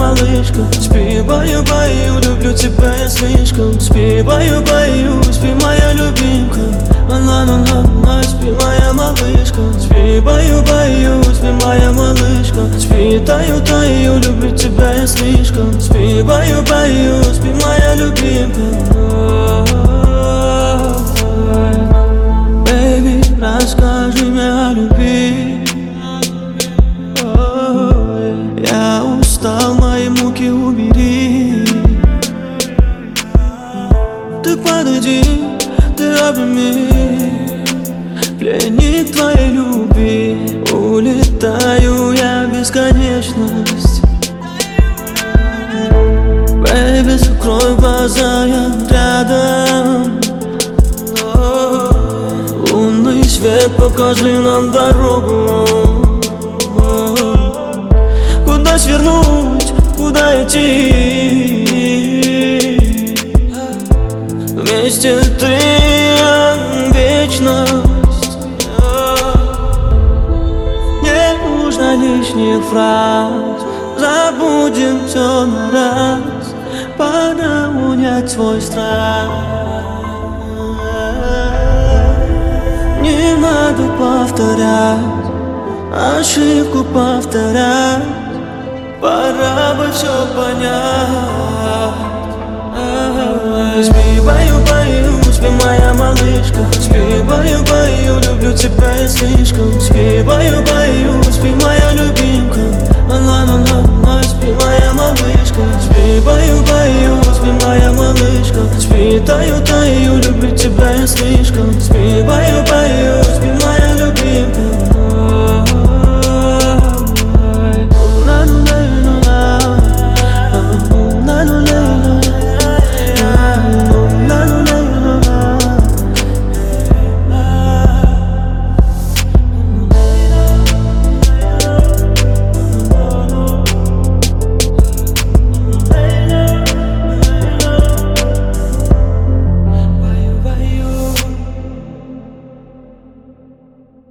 малышка. Спи, баю-баю, люблю тебя я слишком. Спи, баю-баю, спи, моя любимка. Ла-ла-ла-ла, спи, моя малышка. Спи, баю-баю, спи, моя малышка. Спи, таю-таю, люблю тебя я слишком. Спи, баю-баю, спи, моя любимка. Бэйби, расскажи мне о любви. Я устал, мои муки убери. Ты подойди, ты обними. Пленник твоей любви. Улетаю я в бесконечность. Бэйби, закрой глаза, я рядом. Лунный свет, покажи нам дорогу. Куда свернуть, куда идти? Вместе ты вечность. Не нужно лишних фраз. Забудем все на раз. Пора унять свой страх. Не надо повторять, ошибку повторять. Пора бы все понять. Спи, баю-баю, спи, моя малышка. Спи, баю-баю, люблю тебя я слишком. Спи, баю-баю, спи, моя любимая.